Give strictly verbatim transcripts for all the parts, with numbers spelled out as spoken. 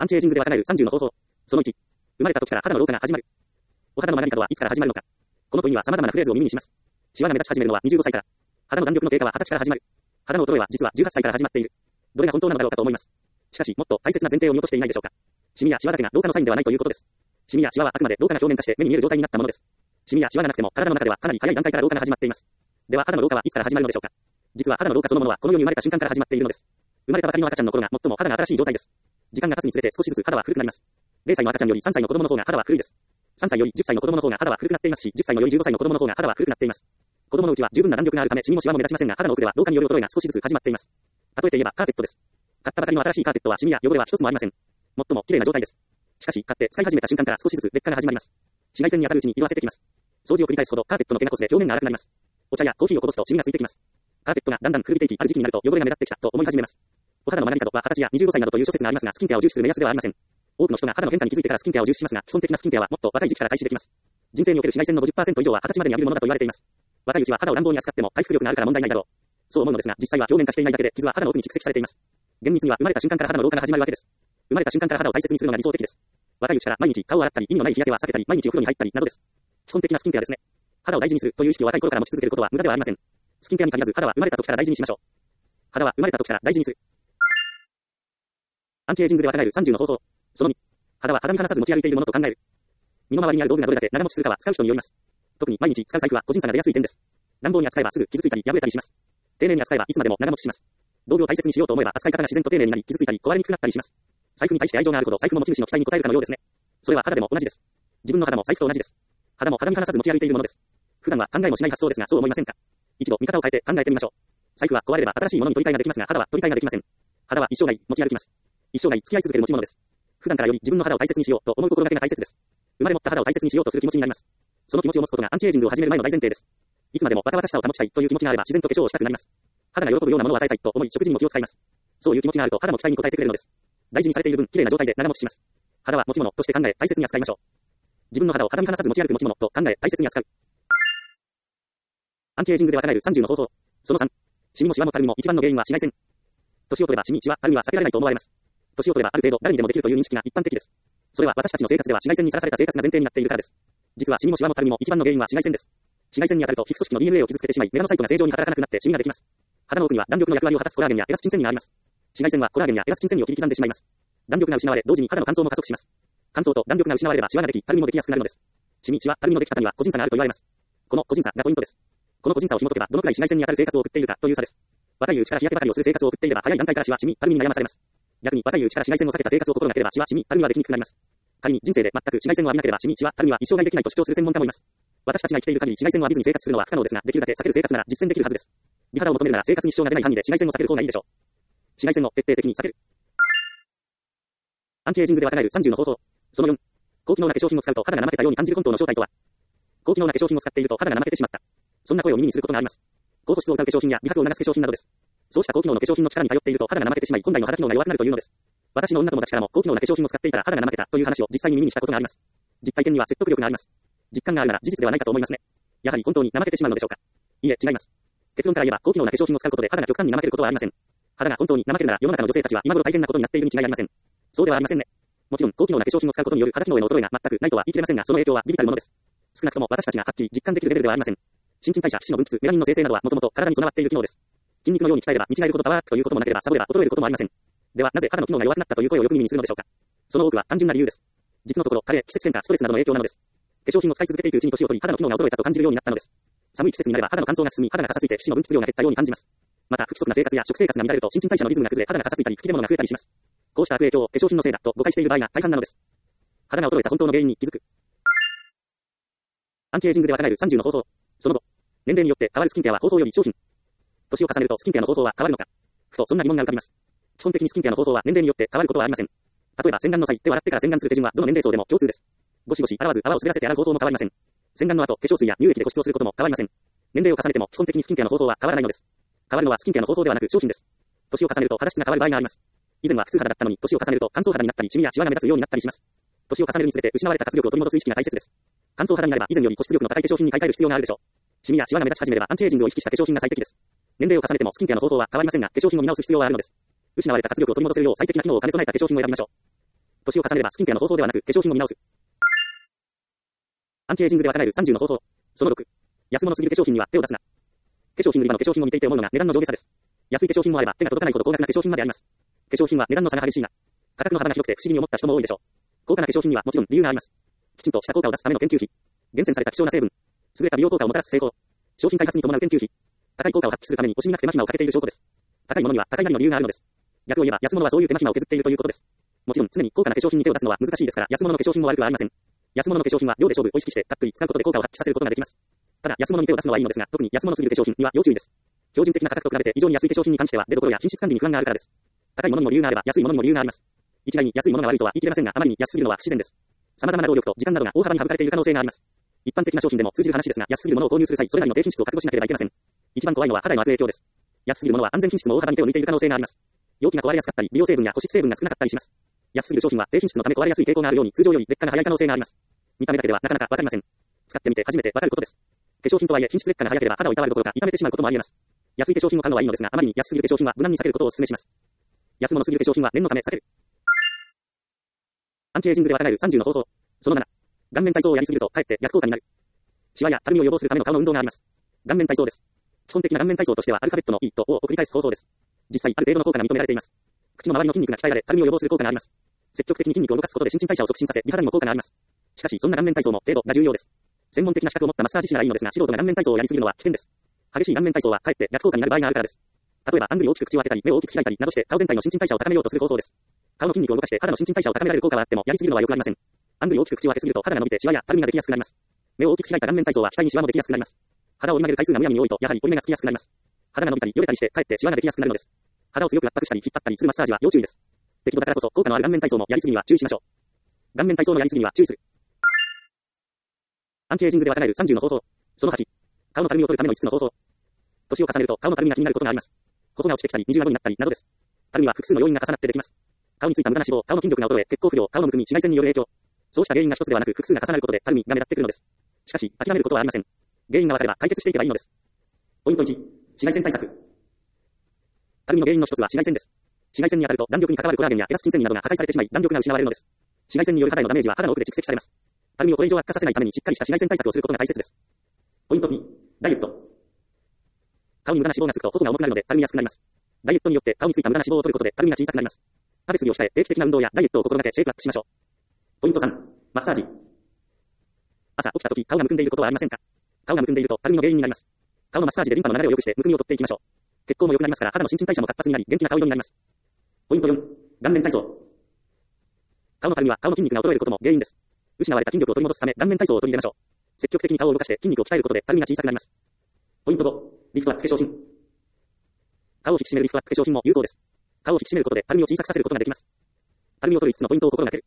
アンチエイジングで若返るさんじゅうの方法。そのいち。生まれた時から肌の老化が始まる。お肌の学び方はいつから始まるのか。この問いには様々なフレーズを耳にします。シワが目立ち始めるのはにじゅうごさいから。肌の弾力の低下ははたちから始まる。肌の衰えは実はじゅうはっさいから始まっている。どれが本当なのだろうかと思います。しかし、もっと大切な前提を見落としていないでしょうか。シミやシワだけが老化のサインではないということです。シミやシワはあくまで老化が表面化して目に見える状態になったものです。シミやシワがなくても体の中ではかなり早い段階から老化が始まっています。では肌の老化はいつから始まるのでしょうか。実は肌の老化そのものはこの世に生まれた瞬間から始まっているのです。生まれたばかりの赤ちゃんの頃が最も肌が新しい状態です。時間が経つにつれて少しずつ肌は古くなります。れいさいの赤ちゃんよりさんさいの子供の方が肌は古いです。さんさいよりじゅっさいの子供の方が肌は古くなっていますし、じゅっさいのよりじゅうごさいの子供の方が肌は古くなっています。子供のうちは十分な弾力があるためシミもシワも目立ちませんが、肌の奥では老化による衰えが少しずつ始まっています。例えて言えばカーペットです。買ったばかりの新しいカーペットはシミや汚れは一つもありません。最も綺麗な状態です。しかし、買って使い始めた瞬間から少しずつ劣化が始まります。紫外線に当たるうちに色あせてきます。掃除を繰り返すほどカーペットの毛がこすれ表面が荒くなります。お茶やコーヒーをこぼすとシミがついてきます。カーペットがだんだん古びていき、ある時期になると汚れが目立ってきたと思い始めます。お肌の学び方ははたちやにじゅうごさいなどという諸説がありますが、スキンケアを重視する目安ではありません。多くの人が肌の変化に気づいてからスキンケアを重視しますが、基本的なスキンケアはもっと若い時期から開始できます。人生における紫外線の ごじゅっパーセント 以上ははたちまでに浴びるものだと言われています。若いうちは肌を乱暴に扱っても回復力があるから問題ないだろう。そう思うのですが、実際は表面化していないだけで傷は肌の奥に蓄積されています。厳密には生まれた瞬間から肌の老化が始まるわけです。生まれた瞬間から肌を大切にするのが理想的です。若いうちから毎日顔を洗ったり、意味のない日焼けは避けたり、毎日お風呂に入ったりなどです。基本的なスキンケアですね。肌を大事にするという意識を若い頃から持ち続けることは無駄ではありません。スキンケアに限らず肌は生まれた時から大事にしましょう。肌は生まれた時から大事にする。アンチエイジングで若返るさんじゅうの方法。そのに。肌は肌身離さず持ち歩いているものと考える。身の回りにある道具がどれだけ長持ちするかは使う人によります。特に毎日使う財布は個人差が出やすい点です。乱暴に扱えばすぐ傷ついたり破れたりします。丁寧に扱えばいつまでも長持ちします。道具を大切にしようと思えば扱い方が自然と丁寧になり傷ついたり壊れにくくなったりします。財布に対して愛情があるほど財布の持ち主の期待に応えるかのようですね。それは肌でも同じです。自分の肌も財布と同じです。肌も肌身離さず持ち歩いているものです。普段は考えもしない発想ですが、そう思いませんか。一度見方を変えて考えてみましょう。財布は壊れれば新しいものに取り替えができますが、肌は取り替えができません。肌は一生涯持ち歩きます。一生涯付き合い続ける持ち物です。普段からより自分の肌を大切にしようと思う心がけが大切です。生まれ持った肌を大切にしようとする気持ちになります。その気持ちを持つことがアンチエイジングを始める前の大前提です。いつまでも若々しさを保ちたいという気持ちがあれば自然と化粧をしたくなります。肌が喜ぶようなものを与えたいと思い食事にも気を使います。そういう気持ちがあると肌の期待に応えてくれるのです。大事にされている分、綺麗な状態で長持ちします。肌は持ち物として考え、大切に扱いましょう。自分の肌を肌身離さず持ち歩く持ち物と考え、大切に扱う。アンチエイジングで若返るさんじゅうの方法。そのさん。シミもシワもたるみも一番の原因は紫外線。年を取ればシミ、シワ、たるみは避けられないと思われます。年を取ればある程度誰にでもできるという認識が一般的です。それは私たちの生活では紫外線にさらされた生活が前提になっているからです。実はシミもシワもたるみも一番の原因は紫外線です。紫外線に当たると皮膚組織の ディーエヌエー を傷つけてしまい、メラノサイトが正常に働かなくなってシミができます。肌の奥には弾力の役割を果たすコラーゲンやエラスチン線維があります。紫外線はコラーゲンやエラスチン線維を切り刻んでしまいます。弾力が失われ、同時に肌の乾燥も加速します。乾燥と弾力が失われればシワができ、たるみもできやすくなるのです。シミ、シワ、たるみのでき方には個人差があると言われます。この個人差がポイントです。この個人差を紐解けば、どのくらい紫外線に当たる生活を送っているかという差です。若いうちから日焼けばかりをする生活を送っていれば、早い段階からシワ、シミ、たるみに悩まされます。逆に若いうちから紫外線を避けた生活を心がければ、シワ、シミ、たるみはできにくくなります。仮に人生で全く紫外線を浴びなければ、シミ、シワ、たるみは一生涯できないと主張する専門家もいます。私たちが生きている限り紫外線を浴びずに生活するのは不可能ですが、できるだけ避ける生活なら実践できるはずです。美肌を求めるなら生活に支障が出ない範囲で紫外線を避ける方がいいでしょう。紫外線を徹底的に避ける。アンチエイジングで若返るさんじゅうの方法。そのよん。高機能な化粧品を使うと肌が怠けたように感じる本当の正体とは。高機能な化粧品を使っていると肌が怠けてしまった。そんな声を耳にすることがあります。高保湿を謳う化粧品や美白を促す化粧品などです。そうした高機能の化粧品の力に頼っていると肌が怠けてしまい、本来の肌機能が弱くなるというのです。私の女友達からも高機能な化粧品を使っていたら肌が怠けたという話を実際に耳にしたことがあります。実体験には説得力があります。実感があるなら事実ではないかと思いますね。やはり本当に怠けてしまうのでしょうか。いいえ、違います。結論から言えば高機能な化粧品を使うことで肌が極端に怠けることはありません。肌が本当に怠けるなら世の中の女性たちは今頃大変なことになっているに違いありません。そうではありませんね。もちろん高機能な化粧品を使うことによる肌機能への衰えが全くないとは言い切れませんが、その影響は微々たるものです。少なくとも私たちがはっきり実感できるレベルではありません。新陳代謝、皮脂の分泌、メラニンの生成などはもともと体に備わっている機能です。筋肉のように鍛えれば見違えるほどパワーアップということもなければサボれば衰えることもありません。ではなぜ肌の機能が弱くなったという声をよく耳にするのでしょうか。その多くは単純な理由です。実のところ、加齢、季節変化、ストレスなどの影響なのです。化粧品を使い続けていくうちに年を取り肌の機能が衰えたと感じるようになったのです。寒い季節になれば肌の乾燥が進み、肌がかさついて皮脂の分泌量が減ったように感じます。また不規則な生活や食生活が乱れると新陳代謝のリズムが崩れ肌がかさついたり吹き出物が増えたりします。こうした悪影響を化粧品のせいだと誤解している場合が大半なのです。肌が衰えた本当の原因に気づく。アンチエイジングで若返るさんじゅうの方法。その後、年齢によって変わるスキンケアは方法より商品。年を重ねるとスキンケアの方法は変わるのか。ふとそんな疑問が浮かびます。基本的にスキンケアの方法は年齢によって変わることはありません。例えば洗顔の際、手を洗ってから洗顔する手順はどの年齢層でも共通です。ゴシゴシ洗わず泡を滑らせて洗う方法も変わりません。洗顔の後、化粧水や乳液で保湿をすることも変わりません。年齢を重ねても基本的にスキンケアの方法は変わらないのです。変わるのはスキンケアの方法ではなく商品です。年を重ねると肌質が変わる場合があります。以前は普通肌だったのに年を重ねると乾燥肌になったりシミやシワが目立つようになったりします。年を重ねるにつれて失われた活力を取り戻す意識が大切です。乾燥肌になれば以前より保湿力の高い化粧品に買い替える必要があるでしょう。シミやシワが目立ち始めればアンチエイジングを意識した化粧品が最適です。年齢を重ねてもスキンケアの方法は変わりませんが、化粧品を見直す必要はあるのです。失われた活力を取り戻せるよう最適な機能を兼ね備えた化粧品を選びましょう。 年を重ねればスキンケアの方法ではなく化粧品を見直す。アンチエイジングで若返るさんじゅうの方法。そのろく。安物すぎる化粧品には手を出すな。化粧品売り場の化粧品を見ていて思うのが値段の上下差です。安い化粧品もあれば手が届かないほど高額な化粧品まであります。化粧品は値段の差が激しいが、価格の幅が広くて不思議に思った人も多いでしょう。高価な化粧品にはもちろん理由があります。きちんとした効果を出すための研究費。厳選された希少な成分。優れた美容効果をもたらす成功。商品開発に伴う研究費。高い効果を発揮するために惜しみなく手間暇をかけている証拠です。高いものには高いなりの理由があるのです。逆を言えば安物はそういう手間暇を削っているということです。もちろん常に高価な化粧品に手を出すのは難しいですから、安物の化粧品も悪くはありません。安物の化粧品は量で勝負を意識してたっぷり使うことで効果を発揮させることができます。ただ安物に手を出すのはいいのですが、特に安物すぎる化粧品には要注意です。標準的な価格と比べて異常に安い化粧品に関しては出所や品質管理に不安があるからです。高いものにも理由があれば安いものにも理由があります。一概に安いものが悪いとは言い切れませんが、あまりに安すぎるのは不自然です。様々な労力と時間などが大幅に省かれている可能性があります。一般的な商品でも通じる話ですが、安すぎるものを購入する際、それなりの低品質を覚悟しなければいけません。一番怖いのは肌への悪影響です。安すぎるものは安全品質も大幅に手を抜いている可能性があります。容器が壊れやすかったり、美容成分や保湿成分が少なかったりします。安すぎる商品は低品質のため壊れやすい傾向があるように通常より劣化が早い可能性があります。見た目だけではなかなかわかりません。使ってみて初めてわかることです。化粧品とはいえ品質劣化が早ければ肌をいたわるどころか傷めてしまうこともあり得ます。安い化粧品を買うのはいいのですが、あまりに安すぎる化粧品は無難に避けることをお勧めします。安物すぎる化粧品は念のため避ける。アンチエイジングで若返るさんじゅうの方法。そのなな。顔面体操をやりすぎるとかえって逆効果になる。シワやたるみを予防するための顔の運動があります。顔面体操です。基本的な顔面体操としてはアルファベットの E と O を繰り返す方法です。実際ある程度の効果が認められています。口の周りの筋肉が鍛えられ、たるみを予防する効果があります。積極的に筋肉を動かすことで新陳代謝を促進させ、美肌にも効果があります。しかしそんな顔面体操も程度が重要です。専門的な資格を持ったマッサージ師ならいいのですが、素人が顔面体操をやりすぎるのは危険です。激しい顔面体操はかえって逆効果になる場合があるからです。例えば、あんぐり大きく口を開けたり、目を大きく開いたりなどして、顔全体の新陳代謝を高めようとする方法です。顔の筋肉を動かして肌の新陳代謝を高められる効果はあっても、やりすぎるのは良くありません。あんぐり大きく口を開けすぎると肌が伸びてシワやたるみができやすくなります。目を大きく開いた顔面体操は額にシワもできやすくなります。肌を折り曲げる回数がむやみに多いと、やはり折り目がつきやすくなります。肌が伸びたり、よれたりして、かえってシワができやすくなるのです。肌を強く圧迫したり、引っ張ったりするマッサージは要注意です。適度だからこそ、効果のある顔面体操もやりすぎには注意しましょう。顔面体操のやりすぎには注意する。アンチエイジングで若返るさんじゅうの方法。そのはち。顔のたるみを取るためのいつつの方法。年を重ねると顔のたるみが気になることがあります。頬が落ちてきたり、二重顎になったりなどです。たるみは複数の要因が重なってできます。顔についた無駄な脂肪、顔の筋力が衰え、血行不良、顔のむくみ、紫外線による影響。そうした原因が一つではなく複数が重なることでたるみが目立ってくるのです。しかし、諦めることはありません。原因が分かれば解決していけばいいのです。ポイントいち。紫外線対策。たるみの原因の一つは紫外線です。紫外線に当たると弾力に関わるコラーゲンやエラスチン繊維などが破壊されてしまい、弾力が失われるのです。紫外線による肌へのダメージは肌の奥で蓄積されます。たるみをこれ以上悪化させないためにしっかりした紫外線対策をすることが大切です。ポイントに。ダイエット。顔に無駄な脂肪がつくと頬が重くなるのでたるみやすくなります。ダイエットによって顔についた無駄な脂肪を取ることでたるみが小さくなります。食べ過ぎを控え定期的な運動やダイエットを心がけシェイプアップしましょう。ポイントさん。マッサージ。朝起きた時顔がむくんでいることはありませんか？顔がむくんでいるとたるみの原因になります。顔のマッサージでリンパの流れを良くしてむくみを取っていきましょう。血行も良くなりますから肌の新陳代謝も活発になり元気な顔色になります。ポイントよん。顔面体操。顔のたるみは顔の筋肉が衰えることも原因です。失われた筋力を取り戻すため顔面体操を取り入れましょう。積極的に顔を動かして筋肉を鍛えることでたるみが小さくなります。ポイントご。リフトアップ化粧品。顔を引き締めるリフトアップ化粧品も有効です。顔を引き締めることでたるみを小さくさせることができます。たるみを取るいつつのポイントを心がける。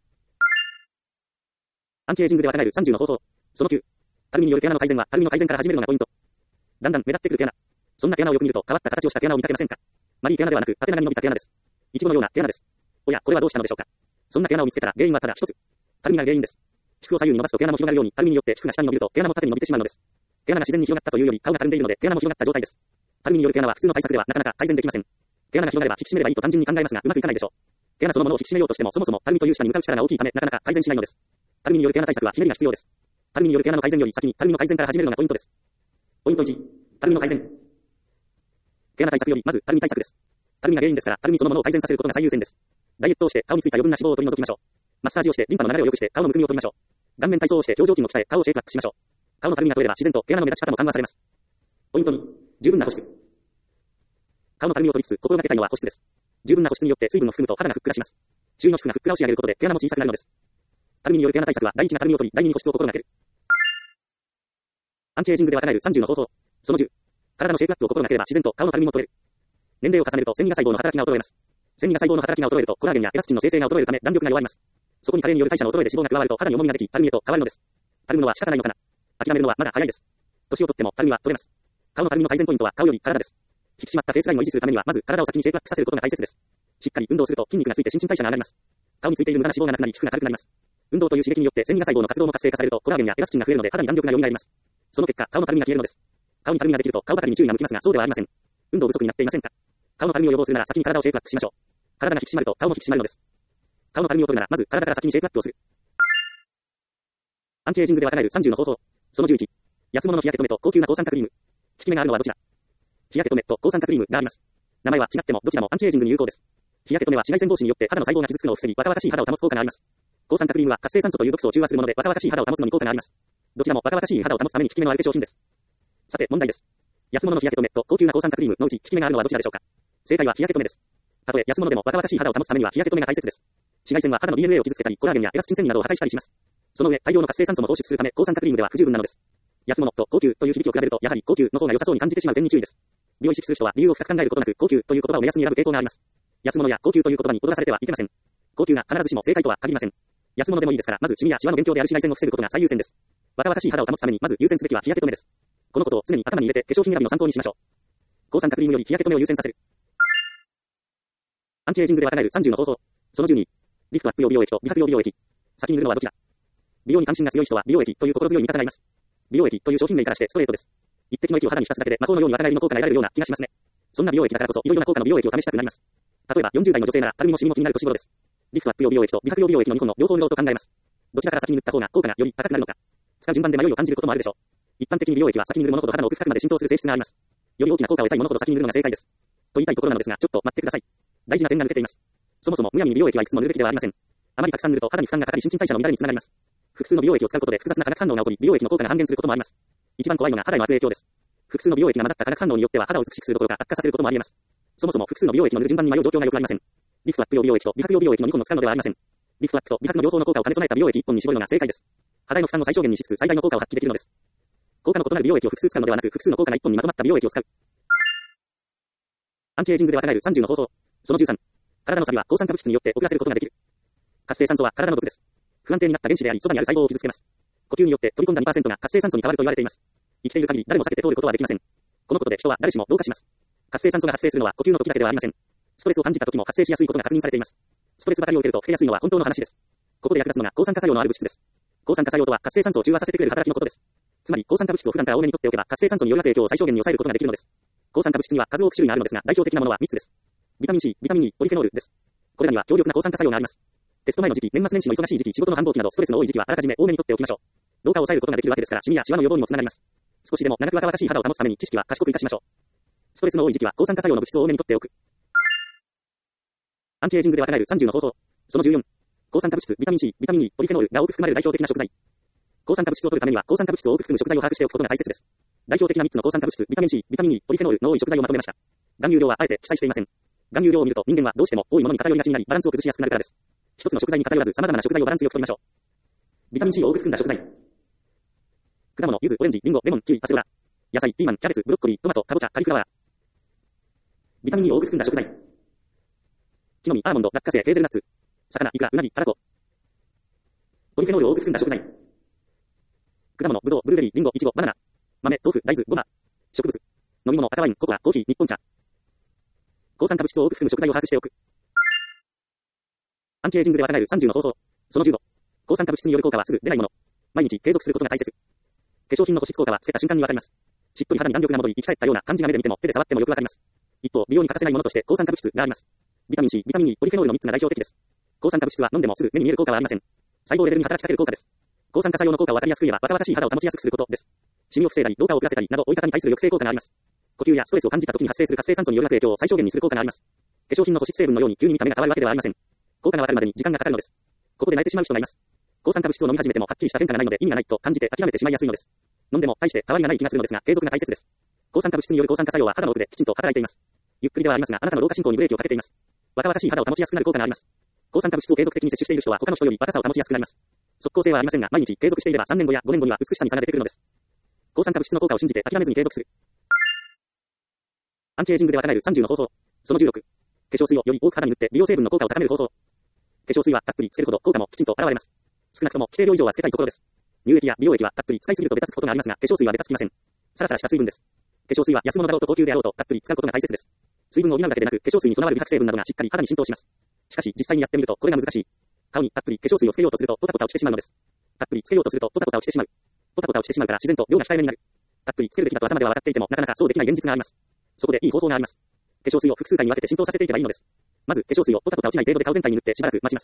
アンチエイジングで若返るさんじゅうの方法。そのきゅう。たるみによる毛穴の改善はたるみの改善から始めるのがポイント。だんだん目立ってくる毛穴。そんな毛穴をよく見ると変わった形をした毛穴を見かけませんか？丸い毛穴ではなく縦長に伸びた毛穴です。イチゴのような毛穴です。おや、これはどうしたのでしょうか？そんな毛穴を見つけたら原因はただ一つ。たるみが原因です。皮膚を左右に伸ばすと毛穴も広がるように、たるみによって皮膚が下に伸びると毛穴も縦に伸びてしまうのです。毛穴が自然に広がったというより顔がたるんでいるので毛穴も広がった状態です。たるみによる毛穴は普通の対策ではなかなか改善できません。毛穴が広がれば引き締めればいいと単純に考えますがうまくいかないでしょう。毛穴そのものを引き締めようとしてもそもそもたるみという下に向かう力が大きいためなかなか改善しないのです。たるみによる毛穴対策はひねりが必要です。たるみによる毛穴の改善より先にたるみの改善から始めるのがポイントです。ポイントいち。たるみの改善。毛穴対策よりまずたるみ対策です。たるみが原因ですからたるみそのものを改善させることが最優先です。ダイエットをして顔についた余分な脂肪を取り除きましょう。マッサージをしてリンパの流れを良くして顔のむくみを取りましょう。顔面体操をして表情筋を鍛え顔をシェイプアップしましょう。顔のたるみが取れれば自然と毛穴の目立ち方も緩和されます。ポイントに。十分な保湿。顔のたるみを取りつつ心がけたいのは保湿です。十分な保湿によって水分を含むと肌がふっくらします。周囲の皮膚がふっくらを仕上げることで毛穴も小さくなるのです。たるみによる毛穴対策は第一がたるみを取り、第二に保湿を心がける。アンチエイジングで若返るさんじゅうの方法。そのじゅう。体のシェイプアップを心がければ自然と顔のたるみも取れる。年齢を重ねると線維が細胞の働きが衰えます。線維が細胞の働きが衰えるとコラーゲンやエラスチンの生成が衰えるため弾力が弱ります。そこに加齢による代謝の衰えで脂肪が加わると肌に重みができ、たるみへと変わるのです。たるむのは仕方ないのかな。諦めるのはまだ早いです。年を取ってもたるみは取れます。顔のたるみの改善ポイントは顔より体です。引き締まったフェイスラインを維持するためにはまず体を先にシェイプアップさせることが大切です。しっかり運動すると筋肉がついて新陳代謝が上がります。顔についている無駄な脂肪がなくなり皮膚が軽くなります。運動という刺激によって線維が細胞の活動も活性化されるとコラーゲンやエラスチンが増えるので肌に弾力が蘇ります。その結果顔のたるみが消えるのです。顔にたるみができると顔ばかりに注意が向きますがそうではありません。運動不足になっていませんか？顔のたるみを予防するなら先に体をシェイプアップしましょう。体が引き締まると顔も引き締まるのです。 顔のたるみを取るなら、まず体から先にシェイプアップをする。アンチエイジングで若返るさんじゅうの方法。そのじゅういち。安物の日焼け止めと高級な抗酸化クリーム。効き目があるのはどちら？日焼け止めと抗酸化クリームがあります。名前は違ってもどちらもアンチエイジングに有効です。日焼け止めは紫外線防止によって肌の細胞が傷つくのを防ぎ、若々しい肌を保つ効果があります。抗酸化クリームは活性酸素という毒素を中和するもので若々しい肌を保つのに効果があります。どちらも若々しい肌を保つために効き目のある化粧品です。さて問題です。安物の日焼け止めと高級な抗酸化クリームのうち効き目があるのはどちらでしょうか？正解は日焼け止めです。たとえ安物でも若々しい肌を保つためには日焼け止めが大切です。紫外線は肌の ディーエヌエー を傷つけたり、コラーゲンやエラスチン繊維などを破壊したりします。その上、大量の活性酸素も放出するため、抗酸化クリームでは不十分なのです。安物と高級という響きを比べると、やはり高級の方が良さそうに感じてしまう点に注意です。美を意識する人は理由を深く考えることなく、高級という言葉を目安に選ぶ傾向があります。安物や高級という言葉に踊らされてはいけません。高級が必ずしも正解とは限りません。安物でもいいですから、まずシミやシワの勉強である紫外線を防ぐことが最優先です。若々しい肌を保つために、まず優先すべきは日焼け止めです。このことを常に頭に入れて化粧品選びの参考にしましょう。抗酸化クリームより日焼け止めを優先させる。アンチエイジングで若返るさんじゅうの方法。そのじゅうに。リフトアップ用美容液と美白用美容液。先に塗るのはどちら？美容に関心が強い人は美容液という心強い味方がいます。美容液という商品名からしてストレートです。一滴の液を肌に浸すだけで魔法のように若返りの効果が得られるような気がしますね。そんな美容液だからこそ、いろいろな効果の美容液を試したくなります。例えばよんじゅう代の女性なら、たるみもシミも気になる年頃です。リフトアップ用美容液と美白用美容液のにほんの両方塗ろうと考えます。どちらから先に塗った方が効果がより高くなるのか。使う順番で迷いを感じることもあるでしょう。一般的に美容液は先に塗るものほど肌の奥深くまで浸透する性質があります。より大きな効果を得たいものほど先に塗るのが正解です。と言いたいところなのですが、ちょっと待ってください。大事な点が抜けています。そもそもむやみに美容液はいくつも塗るべきではありません。あまりたくさん塗ると肌に負担がかかり新陳代謝の乱れにつながります。複数の美容液を使うことで複雑な化学反応が起こり、美容液の効果が半減することもあります。一番怖いのが肌への悪影響です。複数の美容液が混ざった化学反応によっては肌を美しくするどころか悪化させることもあります。そもそも複数の美容液の塗る順番に迷う状況がよくありません。リフトアップ用美容液と美白用美容液のにほんの使うのではありません。リフトアップと美白の両方の効果を兼ね備えた美容液いっぽんに絞るのが正解です。肌への負担を最小限にしつつ最大の効果を発揮できるのです。効果の異なる美容液を複数使うのではなく、複数の効果がいっぽんにまとまった美容液を使う。アンチエイジングで若返るさんじゅうの方法。そのじゅうさん。体の錆は抗酸化物質によって遅らせることができる。活性酸素は体の毒です。不安定になった原子であり、そばにある細胞を傷つけます。呼吸によって取り込んだ にパーセント が活性酸素に変わると言われています。生きている限り誰も避けて通ることはできません。このことで人は誰しも老化します。活性酸素が発生するのは呼吸の時だけではありません。ストレスを感じた時も発生しやすいことが確認されています。ストレスばかりを受けると老けやすいのは本当の話です。ここで役立つのが抗酸化作用のある物質です。抗酸化作用とは活性酸素を中和させてくれる働きのことです。つまり抗酸化物質を普段から多めに取っておけば活性酸素による悪影響を最小限に抑えることができるのです。抗酸化物質には数多く種類があるのですが、代表的なものはみっつです。ビタミン C、ビタミン E、ポリフェノールです。これらには強力な抗酸化作用があります。テスト前の時期、年末年始の忙しい時期、仕事の繁忙期などストレスの多い時期はあらかじめ多めに取っておきましょう。老化を抑えることができるわけですから、シミやシワの予防にもつながります。少しでも長く若々しい肌を保つために知識は賢く活かしましょう。ストレスの多い時期は抗酸化作用の物質を多めに取っておく。アンチエイジングで若返るさんじゅうの方法。そのじゅうよん。抗酸化物質、ビタミン C、ビタミン E、ポリフェノールが多く含まれる代表的な食材。抗酸化物質を取るためには抗酸化物質を多く含む食材を把握しておくことが大切です。代表的なみっつの抗酸化物質、ビタミン C、ビタミン E、ポリフェノールの多い食材をまとめました。含有量はあえて記載していません。含有量を見ると人間はどうしても多いものに偏りがちになり、バランスを崩しやすくなるからです。一つの食材に偏らず様々な食材をバランスよく取りましょう。ビタミン C を多く含んだ食材。果物、柚子、オレンジ、リンゴ、レモン、キウイ、パセロラ。野菜、ピーマン、キャベツ、ブロッコリー、トマト、カボチャ、カリフラワー。ビタミン E を多く含んだ食材。木の実、アーモンド、落花生、ヘーゼルナッツ。魚、イクラ、ウナギ、タラコ。ポリフェノールを多く含んだ食材。果物、ブドウ、ブルーベリー、リンゴ、イチゴ、バナナ。豆、豆腐、大豆、ごま。植物。飲み物、赤ワイン、ココア、コーヒー、日本茶。抗酸化物質を多く含む食材を把握しておく。アンチエイジングで若返るさんじゅうの方法。そのじゅうご。抗酸化物質による効果はすぐ出ないもの。毎日継続することが大切。化粧品の保湿効果はつけた瞬間にわかります。しっとり肌に弾力が戻り生き返ったような感じが目で見ても手で触ってもよくわかります。一方、美容に欠かせないものとして抗酸化物質があります。ビタミン C、ビタミン E、ポリフェノールのみっつが代表的です。抗酸化物質は飲んでもすぐ目に見える効果はありません。細胞レベルに働きかける効果です。抗酸化作用の効果をわかりやすく言えば若々しい肌を保ちやすくすることです。シミを防いだり、老化を遅らせたりなど、老い方に対する抑制効果があります。呼吸やストレスを感じた時に発生する活性酸素による悪影響を最小限にする効果があります。化粧品の保湿成分のように急に見た目が変わるわけではありません。効果がわかるまでに時間がかかるのです。ここで泣いてしまう人がいます。抗酸化物質を飲み始めてもはっきりした変化がないので意味がないと感じて諦めてしまいやすいのです。飲んでも大して変わりがない気がするのですが、継続が大切です。抗酸化物質による抗酸化作用は肌の奥できちんと働いています。ゆっくりではありますが、あなたの老化進行にブレーキをかけています。若々しい肌を保ちやすくなる効果があります。抗酸化物質を継続的に摂取している人は他の人より若さを保ちやすくなります。即効性はありませんが、毎日継続していればさんねんごやごねんごには美しさに差が出てくるのです。抗酸化物質の効果を信じて諦めずに継続する。アンチエイジングで若返るさんじゅうの方法。そのじゅうろく。化粧水をより多く肌に塗って美容成分の効果を高める方法。化粧水はたっぷりつけるほど効果もきちんと現れます。少なくとも規定量以上はつけたいところです。乳液や美容液はたっぷり使いすぎるとベタつくことがありますが、化粧水はベタつきません。サラサラした水分です。化粧水は安物だろうと高級であろうとたっぷり使うことが大切です。水分を補うだけでなく、化粧水に備わる美白成分などがしっかり肌に浸透します。しかし実際にやってみるとこれが難しい。顔にたっぷり化粧水をつけようとするとポタポタ落ちてしまうのです。たっぷりつけようとするとポタポタ落ちてしまう。ポタポタ落ちてしまうから自然と量が控えめになる。たっぷりつけるべきだと頭では分かっていてもなかなかそうできない現実があります。そこでいい方法があります。化粧水を複数回に分けて浸透させていけばいいのです。まず化粧水をポタポタ落ちない程度で顔全体に塗ってしばらく待ちます。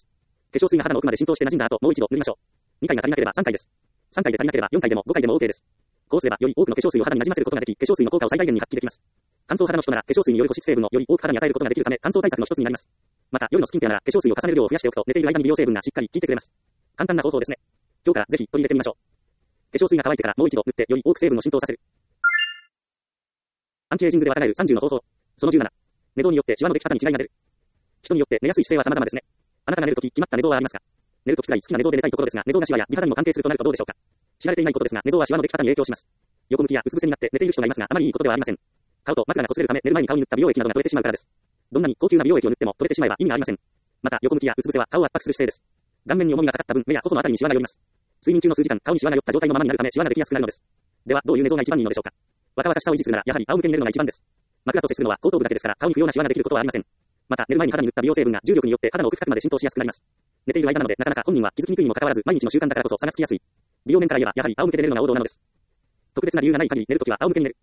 化粧水が肌の奥まで浸透して馴染んだ後、もう一度塗りましょう。にかいが足りなければさんかいです。さんかいで足りなければよんかいでもごかいでも OK です。こうすればより多くの化粧水を肌に馴染ませることができ、化粧水の効果を最大限に発揮できます。乾燥肌の人なら化粧水による保湿成分をより多く肌に与えることができるため乾燥対策の一つになります。また夜のスキンケアなら化粧水を重ねる量を増やしておくと寝ている間に美容成分がしっかり効いてくれます。簡単な方法ですね。今日からぜひ取り入れてみましょう。化粧水が乾いてからもう一度塗ってより多く成分を浸透させる。アンチエイジングで若返るさんじゅうの方法。そのじゅうなな。寝相によってシワのでき方に違いが出る。人によって寝やすい姿勢は様々ですね。あなたが寝るとき決まった寝相はありますか？寝るときくらい好きな寝相で寝たいところですが、寝相がシワや美肌にも関係するとなるとどうでしょうか？知られていないことですが、寝相はシワのでき方に影響します。横向きやうつ伏せになって寝ている人がいますが、あまりいいことではありません。顔と枕が擦れるため寝る前に顔に塗った美容液などが取れてしまうからです。どんなに高級な美容液を塗っても取れてしまえば意味がありません。また横向きやうつ伏せは顔を圧迫する姿勢です。顔面に重みがかかった分、目や頬のあたりにシワが寄ります。睡眠中の数時間、顔にシワが寄った状態のままになるためシワができやすくなるのです。では、どういう寝相が一番いいのでしょうか？若々しさを維持するなら、やはり仰向けに寝るのが一番です。枕と接するのは後頭部だけですから、顔に不要なシワができることはありません。また、寝る前に肌に塗った美容成分が重力によって肌の奥深くまで浸透しやすくなります。寝ている間なので、なかなか本人は気づきにくいにもかかわらず、毎日の習慣だからこそ差がつきやすい。美容面から言えば、やはり仰向けで寝るのが王道なのです。特別な理由がない限り、寝るときは仰向けに寝る。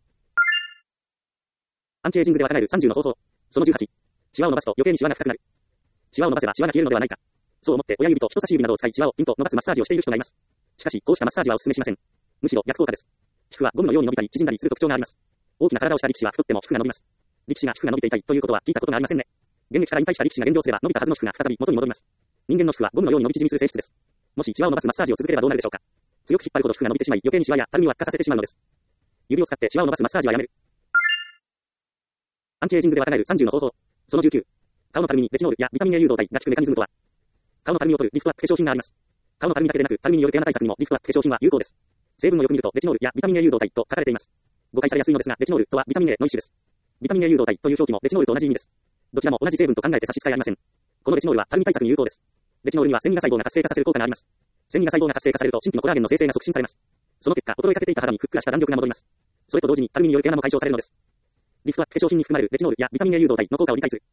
アンチエイジングで若返るさんじゅうの方法。そのじゅうはち。シワを伸ばすと余計にシワが深くなる。シワを伸ばせばシワが消えるのではないか。そう思って親指と人差し指などを使いシワをピンと伸ばすマッサージをしている人がいます。しかし、こうしたマッサージはお勧めしません。むしろ逆効果です。皮膚はゴムのように伸びたり縮んだりする特徴があります。大きな体をした力士は太っても皮膚が伸びます。力士が皮膚が伸びていたいということは聞いたことがありませんね。現役から引退した力士が減量すれば伸びたはずの皮膚が再び元に戻ります。人間の皮膚はゴムのように伸び縮みする性質です。もしシワを伸ばすマッサージを続ければどうなるでしょうか。強く引っ張るほど皮膚が伸びてしまい余計にシワやたるみを悪化させてしまうのです。指を使ってシワを伸ばすマッサージはやめる。アンチエイジングで若返るさんじゅうの方法。そのじゅうきゅう。顔のたるみにレチノールやビタミン A 誘導体が効くメカニズムとは。顔のたるみを取るリフトアップ化粧品があります。顔のたるみだけでなく、たるみによる毛穴対策にもリフトアップ化粧品は有効です。成分をよく見るとレチノールやビタミン A 誘導体と書かれています。誤解されやすいのですが、レチノールとはビタミン A の一種です。ビタミン A 誘導体という表記もレチノールと同じ意味です。どちらも同じ成分と考えて差し支えありません。このレチノールはたるみ対策に有効です。レチノールには線維が細胞が活性化させる効果があります。線維が細胞が活性化されると新規のコラーゲンの生成が促進されます。その結果、衰えかけていた肌にふっくらした弾力が戻ります。それと同時にたるみによる毛穴も解消されるのです。リフトアップ化粧品に含まれるレチノールやビタミン A 誘導体の効果を理解する。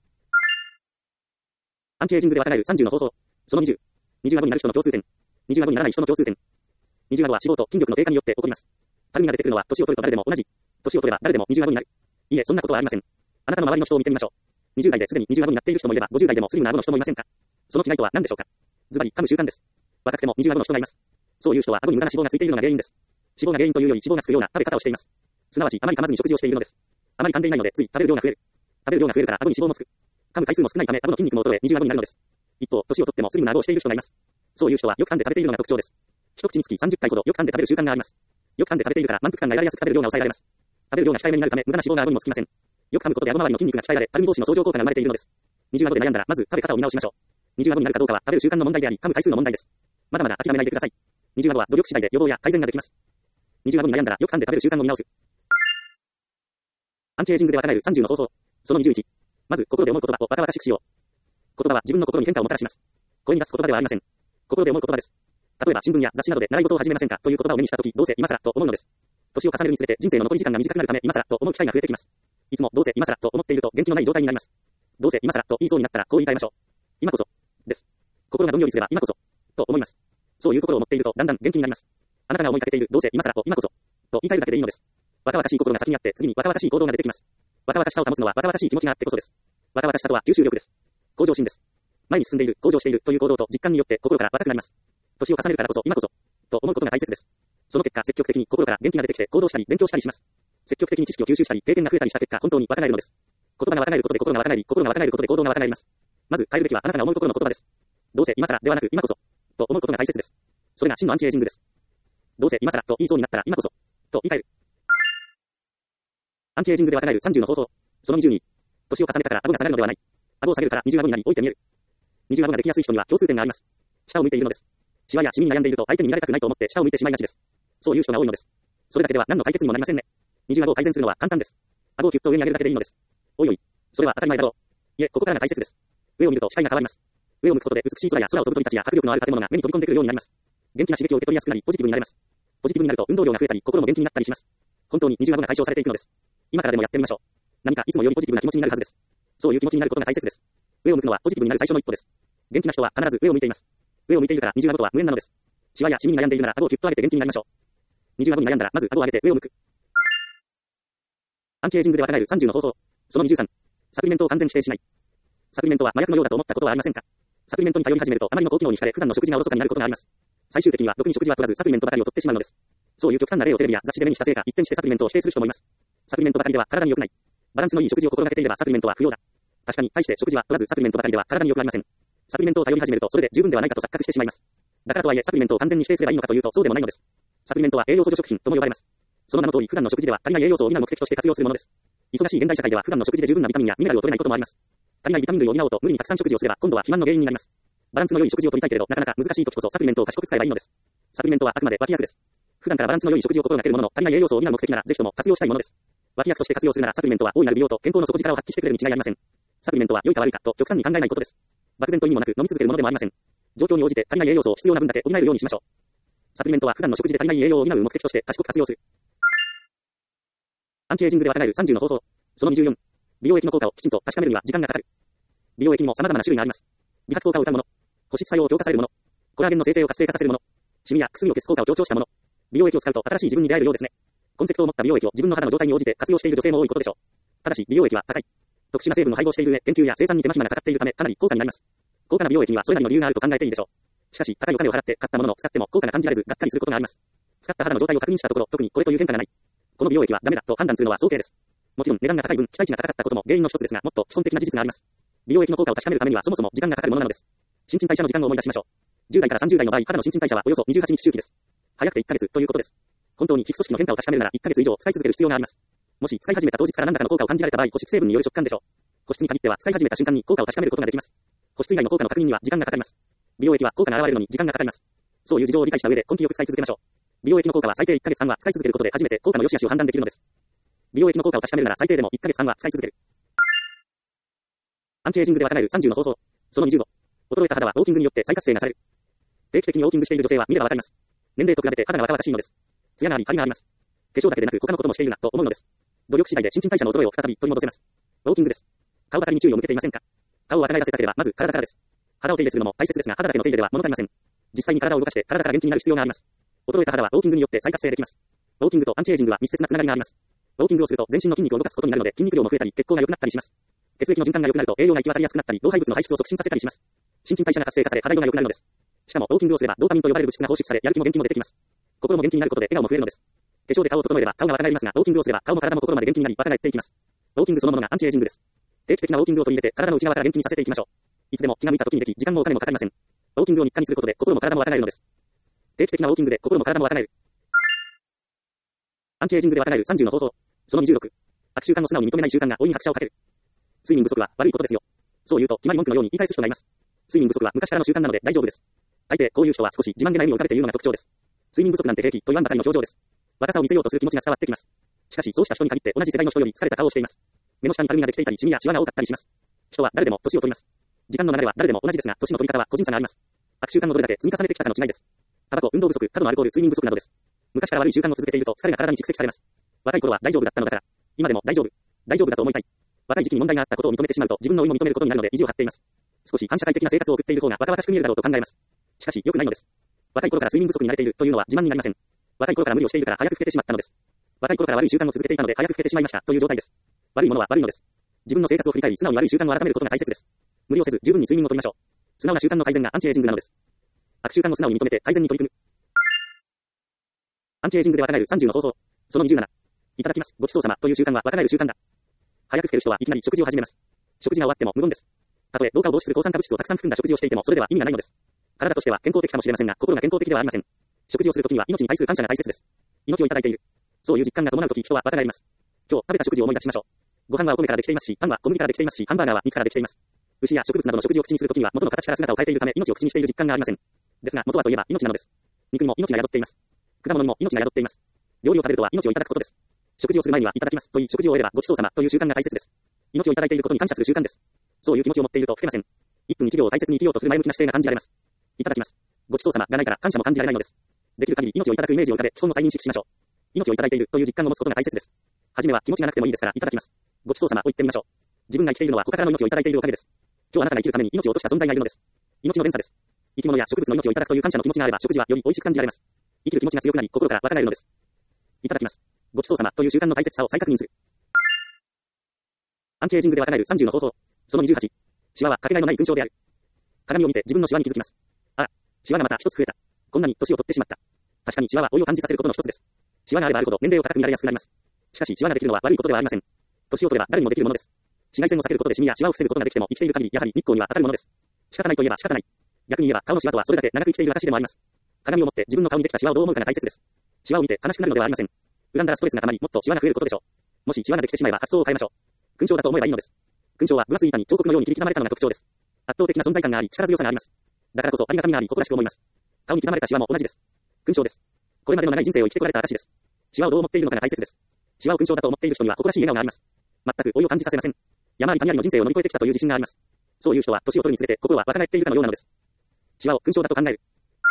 アンチエイジングで若返るさんじゅうの方法。そのにじゅう。二重顎になる人の共通点。二重顎にならない人の共通点。二重顎は脂肪と筋力の低下によって起こります。たるみが出てくるのは年を取ると誰でも同じ。年を取れば誰でも二重顎になる。いえ、そんなことはありません。あなたの周りの人を見てみましょう。にじゅう代ですでに二重顎になっている人もいれば、ごじゅう代でもスリムな顎の人もいませんか？その違いとは何でしょうか？ズバリ噛む習慣です。若くても二重顎の人がいます。そういう人は顎に無駄な脂肪がついているのが原因です。脂肪が原因というより脂肪がつくような食べ方をしています。すなわちあまり噛まずに食事をしているのです。あまり噛んでいないのでつい食べる量が増える。食べる量が増えるから顎に脂肪もつく。噛む回数も少ないため顎の筋肉も衰え二重顎になるのです。一方、年を取ってもスリムな顎をしている人がいます。そういう人はよく噛んで食べているのが特徴です。一口につきさんじゅっかいほどよく噛んで食べる習慣があります。よく噛んで食べているから満腹感が得られやすく食べる量が抑えられます。食べる量が控えめになるため無駄な脂肪が顎にもつきません。よく噛むことで顎周りの筋肉が鍛えられ、たるみ防止の相乗効果が生まれているのです。二重顎で悩んだらまず食べ方を見直しましょう。二重顎になるかどうかは食べる習慣の問題であり、噛む回数の問題です。まだまだ諦めないでください。二重顎は努力次第で予防や改善ができます。二重顎に悩んだらよく噛んで食べる習慣を見直す。アンチエイジングで若返るさんじゅうの方法。そのにじゅういち。まず心で思う言葉を若々しくしよう。言葉は自分の心に変化をもたらします。声に出す言葉ではありません。心で思う言葉です。例えば新聞や雑誌などで習い事を始めませんかという言葉を目にしたとき、どうせ今更と思うのです。年を重ねるにつれて人生の残り時間が短くなるため今更と思う機会が増えてきます。いつもどうせ今更と思っていると元気のない状態になります。どうせ今更と言いそうになったらこう言い換えましょう。今こそです。心がどんよりすれば今こそと思います。そういう心を持っているとだんだん元気になります。あなたが思いかけているどうせ今更と今こそと言い換えるだけでいいのです。若々しい心が先にあって次に若々しい行動が出てきます。若々しさを保つのは若々しい気持ちがあってこそです。若々しさとは吸収力です。向上心です。前に進んでいる、向上しているという行動と実感によって心から若くなります。年を重ねるからこそ今こそと思うことが大切です。その結果積極的に心から元気が出てきて行動したり勉強したりします。積極的に知識を吸収したり経験が増えたりした結果本当に若返るのです。言葉が若返ることで心が若返り、心が若返ることで行動が若返ります。まず変えるべきはあなたが思う心の言葉です。どうせ今更ではなく今こそと思うことが大切です。それが真のアンチエイジングです。どうせ今更と言いそうになったら今こそと言い換える。アンチエイジングで若返るさんじゅうの方法。そのにじゅうに。年を重ねたから顎が下がるのではない。顎を下げるから二重顎になり老いて見える。二重顎ができやすい人には共通点があります。下を向いているのです。シワやシミに悩んでいると相手に見られたくないと思って下を向いてしまいがちです。そういう人が多いのです。それだけでは何の解決にもなりませんね。二重顎を改善するのは簡単です。顎をキュッと上に上げるだけでいいのです。おいおい、それは当たり前だろう。いえ、ここからが大切です。上を見ると視界が変わります。上を向くことで美しい空や空を飛ぶ鳥たちや迫力のある建物が目に飛び込んでくるようになります。元気な刺激を受け取りやすくなりポジティブになれます。ポジティブになると運動量が増えたり心も元気になったりします。本当に二重顎が解消されていくのです。今からでもやってみましょう。何かいつもよりポジティブな気持ちになるはずです。そういう気持ちになることが大切です。上を向くのはポジティブになる最初の一歩です。元気な人は必ず上を向いています。上を向いているから二重顎とは無縁なのです。シワやシミに悩んでいるなら顎をキュッと上げて元気になりましょう。二重顎に悩んだらまず顎を上げて上を向く。アンチエイジングで若返るさんじゅうの方法。そのにじゅうさん。サプリメントを完全否定しない。サプリメントは麻薬のようだと思ったことはありませんか？ サプリメントに頼り始めるとあまりの高機能に惹かれ普段の食事がおろそかになることがあります。最終的にはろくに食事は取らずサプリメントばかりを取ってしまうのです。そういう極端な例をテレビや雑誌で目にしたせいか、一転してサプリメントを否定する人もいます。サプリメントばかりでは体に良くない。バランスのいい食事を心がけていればサプリメントは不要だ。確かに、対して食事は取らずサプリメントばかりでは体に良くありません。サプリメントを頼り始めるとそれで十分ではないかと錯覚してしまいます。だからとはいえサプリメントを完全に否定すればいいのかというとそうでもないのです。サプリメントは栄養補助食品とも呼ばれます。その名の通り普段の食事では足りない栄養素を補う目的として活用するものです。忙しい現代社会では普段の食事で十分なビタミンやミネラルを取れないこともあります。足りないビタミン類を補おうと無理にたくさん食事をすれば今度は肥満の原因になります。バランスの良い食事を取りたいけれどなかなか難しい時こそサプリメントを賢く使えばいいのです。サプリメントはあくまで脇役です。普段からバランスの良い食事を心がけるものの足りない栄養素を補う目的ならぜひとも活用したいものです。脇役として活用するならサプリメントは大いなる美容と健康の底力を発揮してくれるに違いありません。サプリメントは良いか悪いかと極端に考えないことです。漠然と意味もなく飲み続けるものでもありません。状況に応じて足りない栄養素を必要な分だけ補えるようにしましょう。サプリメントは普段の食事で足りない栄養を補う目的として賢く活用する。アンチエイジングで若返るさんじゅうの方法。そのにじゅうよん。美容液の効果をきちんと確かめるには時間がかかる。美容液にも様々な種類があります。美髪効果を謳うもの。保湿作用を強化されるもの。コラーゲンの生成を活性化させるもの。シミやくすみを消す効果を強調したもの。美容液を使うと新しい自分に出会えるようですね。コンセプトを持った美容液を自分の肌の状態に応じて活用している女性も多いことでしょう。ただし美容液は高い。特殊な成分を配合している上、研究や生産に手間暇がかかっているためかなり高価になります。高価な美容液にはそれなりの理由があると考えていいでしょう。しかし高いお金を払って買ったものの使っても効果が感じられずがっかりすることがあります。使った肌の状態を確認したところ特にこれという変化がない。この美容液はダメだと判断するのは早計です。もちろん値段が高い分期待値が高かったことも原因の一つですがもっと基本的な事実があります。美容液の効果を確かめるためにはそもそも時間がかかるものなのです。新陳代謝の時間を思い出しましょう。じゅう代からさんじゅう代の場合肌の新陳代謝はおよそにじゅうはちにち周期です。早くていっかげつということです。本当に皮膚組織の変化を確かめるならいっかげつ以上使い続ける必要があります。もし使い始めた当日から何らかの効果を感じられた場合保湿成分による食感でしょう。保湿に限っては使い始めた瞬間に効果を確かめることができます。保湿以外の効果の確認には時間がかかります。美容液は効果が現れるのに時間がかかります。そういう事情を理解した上で根気よく使い続けましょう。美容液の効果は最低いっかげつはんは使い続けることで初めて効果の良し悪しを判断できるのです。美容液の効果を確かめるなら最低でもいっかげつはんは使い続ける。アンチエイジングで若返るさんじゅうの方法。そのにじゅうご。衰えた肌はウォーキングによって再活性がされる。定期的にウォーキングしている女性は見ればわかります。年齢と比べて肌が若々しいのです。艶があり、張りがあります。化粧だけでなく他のこともしているなと思うのです。努力次第で新陳代謝の衰えを再び取り戻せます。ウォーキングです。顔ばかりに注意を向けていませんか？顔を若返らせたければまず体からです。肌を手入れするのも大切ですが肌だけの手入れでは物足りません。実際に体を動かして体から元気になる必要があります。衰えた肌はウォーキングによって再活性できます。ウォーキングとアンチエイジングは密接なつながりがあります。ウォーキングをすると全身の筋肉を動かすことになるので筋肉量も増えたり血行が良くなったりします。血液の循環が良くなると栄養が行き渡りやすくなったり老廃物の排出を促進させたりします。新陳代謝が活性化され肌色が良くなるのです。しかもウォーキングをすればドーパミンと呼ばれる物質が放出されやる気も元気も出てきます。心も元気になることで笑顔も増えるのです。化粧で顔を整えれば顔が若返りますがウォーキングをすれば顔も体も心まで元気になり若返っていきます。ウォーキングそのものがアンチエイジングです。定期的なウォーキングを取り入れて体の内側から元気にさせていきましょう。いつでも気が向いた時にでき時間もお金もかかりません。ウォーキングを日課にすることで心も体も若返るのです。定期的なウォーキングで心も体も若返る。アンチエイジングで若返るさんじゅうの方法。そのにじゅうろく。悪習慣を素直に認めない習慣が老いに拍車をかける。睡眠不足は悪いことですよ。そう言うと決まり文句のように言い返す人がいます。睡眠不足は昔からの習慣なので大丈夫です。大抵こういう人は少し自慢げな意味を浮かべているのが特徴です。睡眠不足なんて平気と言わんばかりの表情です。若さを見せようとする気持ちが伝わってきます。しかしそうした人に限って同じ世代の人より疲れた顔をしています。目の下にたるみができていたりシミやシワが多かったりします。人は誰でも年を取ります。時間の流れは誰でも同じですが年の取り方は個人差があります。悪習慣をどれだけ積み重ねてきたかの違いです。タバコ、運動不足、過度のアルコール、睡眠不足などです。昔から悪い習慣を続けていると疲れが体に蓄積されます。若い頃は大丈夫だったのだから、今でも大丈夫、大丈夫だと思いたい。若い時期に問題があったことを認めてしまうと自分の老いも認めることになるので意地を張っています。少し反社会的な生活を送っている方が若々しく見えるだろうと考えます。しかし良くないのです。若い頃から睡眠不足に慣れているというのは自慢になりません。若い頃から無理をしているから早く老けてしまったのです。若い頃から悪い習慣を続けていたので早く老けてしまいましたという状態です。悪いものは悪いのです。自分の生活を振り返り素直に悪い習慣を改めることが大切です。無理をせず十分に睡眠をとりましょう。素直な習慣の改善がアンチエイジングなのです。悪習慣を素直に認めて改善に取り組む。アンチエイジングで若返るさんじゅうの方法。そのにじゅうなな。いただきます。ごちそうさまという習慣は若返る習慣だ。早く老ける人はいきなり食事を始めます。食事が終わっても無言です。たとえ老化を防止する抗酸化物質をたくさん含んだ食事をしていてもそれでは意味がないのです。体としては健康的かもしれませんが心が健康的ではありません。食事をするときには命に対する感謝が大切です。命をいただいている。そういう実感が伴うとき人は若返ります。今日食べた食事を思い出しましょう。ご飯はお米からできていますし、パンは小麦からできていますし、ハンバーガーは肉からできています。牛や植物などの食事を口にするときには元の形から姿を変えているため命を口にしている実感がありません。ですが元はといえば命なのです。肉にも命が宿っています。果物にも命が宿っています。料理を食べるとは命をいただくことです。食事をする前にはいただきますという食事を終えればごちそうさまという習慣が大切です。命をいただいていることに感謝する習慣です。そういう気持ちを持っていると老けません。いっぷんいちびょうを大切に生きようとする前向きな姿勢が感じられます。いただきます。ごちそうさまがないから感謝も感じられないのです。できる限り命をいただくイメージを浮かべ、基本を再認識しましょう。命をいただいているという実感を持つことが大切です。はじめは気持ちがなくてもいいですからいただきます。ごちそうさまを言ってみましょう。自分が生きているのは他からの命をいただいているおかげです。今日あなたが生きるために命を落とした存在がいるのです。命の連鎖です。生き物や植物の命をいただくという感謝の気持ちがあれば食事はより美味しく感じられます。生きる気持ちが強くなり心から若返るのです。いただきます。ごちそうさまという習慣の大切さを再確認する。アンチエイジングで若返るさんじゅうの方法。そのにじゅうはち。シワはかけがえのない勲章である。 鏡を見て自分のシワに気づきます。ああ、シワがまた一つ増えた。こんなに年を取ってしまった。確かにシワは老いを感じさせることの一つです。シワがあればあるほど年齢を高く見られやすくなります。しかしシワができるのは悪いことではありません。年を取れば誰にもできるものです。紫外線を避けることでシミやシワを防ぐことができても生きている限りやはり日光には当たるものです。仕方ないといえば仕方ない。逆に言えば顔のシワとはそれだけ長く生きている証でもあります。鏡を持って自分の顔にできたシワをどう思うかが大切です。シワを見て悲しくなるのではありません。恨んだらストレスが溜まりもっとシワが増えることでしょう。もしシワができてしまえば発想を変えましょう。勲章だと思えばいいのです。勲章は分厚い板に彫刻のように切り刻まれたのが特徴です。圧倒的な存在感があり力強さがあります。だからこそありがたみがあり誇らしく思います。顔に刻まれたシワも同じです。勲章です。これまでの長い人生を生きてこられた証です。シワをどう思っているのかが大切です。シワを勲章だと思っている人には誇らしい笑顔があります。全く老いを感じさせません。山あり谷ありの人生を乗り越えてきたという自信があります。そういう人は年を取るにつれて心は若返っているかのようなのです。シワを勲章だと考える。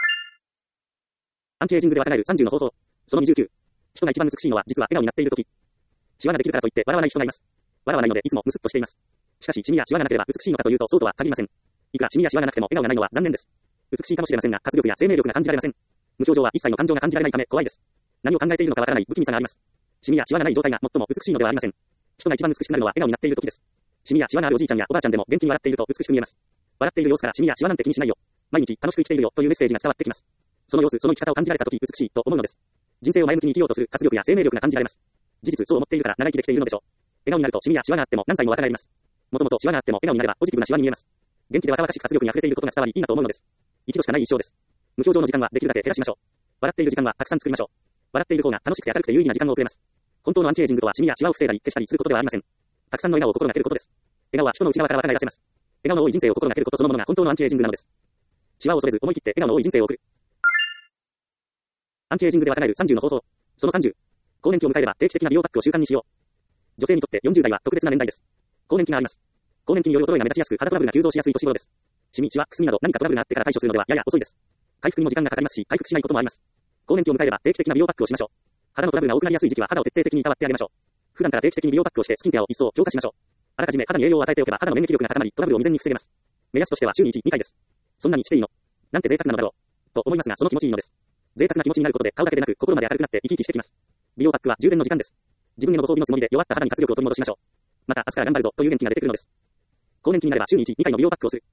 アンチエイジングで若返るさんじゅうの方法。そのにじゅうきゅう。人が一番美しいのは実は笑顔になっている時。シワができるからといって笑わない人がいます。笑わないのでいつもムスッとしています。しかしシミやシワがなければ美しいのかというとそうとは限りません。いくらシミやシワがなくても笑顔がないのは残念です。美しいかもしれませんが活力や生命力が感じられません。無表情は一切の感情が感じられないため怖いです。何を考えているのかわからない不気味さがあります。シミやシワがない状態が最も美しいのではありません。人が一番美しくなるのは笑顔になっている時です。シミやシワがあるおじいちゃんやおばあちゃんでも元気に笑っていると美しく見えます。笑っている様子からシミやシワなんて気にしないよ。毎日楽しく生きているよというメッセージが伝わってきます。その様子、その生き方を感じられた時美しいと思うのです。人生を前向きに生きようとする活力や生命力が感じられます。事実そう思っているから長生きできているのでしょう。笑顔になるとシミやシワがあっても何歳も若返ります。もともとシワがあっても笑顔になればポジティブなシワに見えます。元気で若々しく活力に溢れていることが伝わりいいなと思うのです。一度しかない一生です。無表情の時間はできるだけ減らしましょう。笑っている時間はたくさん作りましょう。笑っている方が楽しくて明るくて有意義な時間を送れます。本当のアンチエイジングとはシミやシワを防いだり消したりすることではありません。たくさんの笑顔を心がけることです。笑顔は人の内側から若返らせます。笑顔の多い人生を心がけることそのものが本当のアンチエイジングなのです。シワを恐れず思い切って笑顔の多い人生を送る。アンチエイジングで若返るさんじゅうの方法。そのさんじゅう。更年期を迎えれば定期的な美容パックを習慣にしよう。女性にとってよんじゅう代は特別な年代です。更年期があります。更年期による衰えが目立ちやすく肌トラブルが急増しやすい年頃です。シミ、シワ、くすみなど何かトラブルがあってから対処するのではやや遅いです。回復にも時間がかかりますし、回復しないこともあります。更年期を迎えれば定期的な美容パックをしましょう。肌のトラブルが多くなりやすい時期は肌を徹底的にいたわってあげましょう。普段から定期的に美容パックをしてスキンケアを一層強化しましょう。あらかじめ肌に栄養を与えておけば肌の免疫力が高まりトラブルを未然に防げます。目安としては週にいち、にかいです。そんなにしていいの？なんて贅沢なのだろう。と思いますがその気持ちいいのです。贅沢な気持ちになることで顔だけでなく心まで明るくなって生き生きしてきます。美容パックは充電の時間です。自分へのご褒美のつもりで弱った肌に活力を取り戻しましょう。また明日から頑張るぞという元気が出てくるのです。更年期になれば週にいち、にかいの美容パックをする。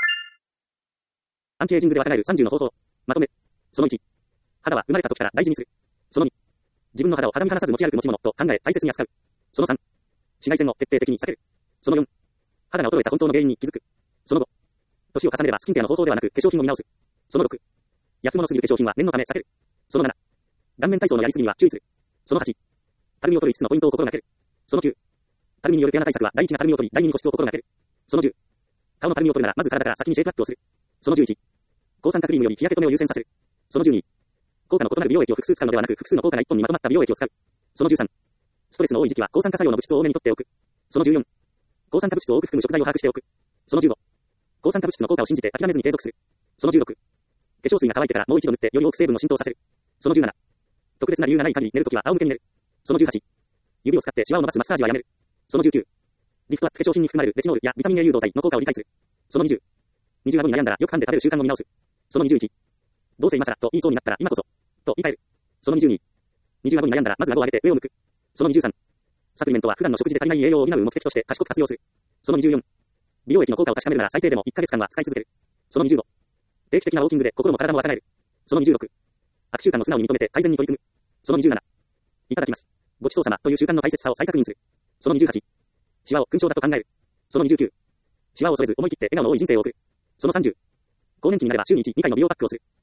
アンチエイジングで若返るさんじゅうの方法。まとめ。そのいち。肌は生まれた時から大事にする。そのに。自分の肌を肌身離さず持ち歩く持ち物と考え大切に扱う。そのさん。紫外線を徹底的に避ける。そのよん。肌が衰えた本当の原因に気づく。そのご。年を重ねればスキンケアの方法ではなく化粧品を見直す。そのろく。安物すぎる化粧品は念のため避ける。そのなな。顔面体操のやりすぎには注意する。そのはち。たるみを取るいつつのポイントを心がける。そのきゅう。たるみによる毛穴対策は第一がたるみを取り、第二に保湿を心がける。そのじゅう。顔のたるみを取るならまず体から先にシェイプアップをする。そのじゅういち。抗酸化クリームより日焼け止めを優先させる。そのじゅうに。効果の異なる美容液を複数使うのではなく複数の効果がいっぽんにまとまった美容液を使う。そのじゅうさん。ストレスの多い時期は抗酸化作用の物質を多めに取っておく。そのじゅうよん。抗酸化物質を多く含む食材を把握しておく。そのじゅうご。抗酸化物質の効果を信じて諦めずに継続する。そのじゅうろく。化粧水が乾いてからもう一度塗ってより多く成分を浸透させる。そのじゅうなな。特別な理由がない限り寝るときは仰向けに寝る。そのじゅうはち。指を使ってシワを伸ばすマッサージはやめる。そのじゅうきゅう。リフトアップ化粧品に含まれるレチノールやビタミン A 誘導体の効果を理解する。そのにじゅう。二重顎に悩んだらよく噛んで食べる習慣を見直す。そのにじゅういち。どうせ今更と言いそうになったら今こそ。と言い換える。そのにじゅうに。二重顎に悩んだらまず顎を上げて上を向く。そのにじゅうさん。サプリメントは普段の食事で足りない栄養を補う目的として賢く活用する。そのにじゅうよん。美容液の効果を確かめるなら最低でもいっかげつかんは使い続ける。そのにじゅうご。定期的なウォーキングで心も体も若返る。そのにじゅうろく。悪習慣の素直に認めて改善に取り組む。そのにじゅうなな。いただきます。ごちそうさまという習慣の大切さを再確認する。そのにじゅうはち。シワを勲章だと考える。そのにじゅうきゅう。シワを恐れず思い切って笑顔の多い人生を送る。そのさんじゅう。更年期になれば週にいち、にかいの美容パックをする。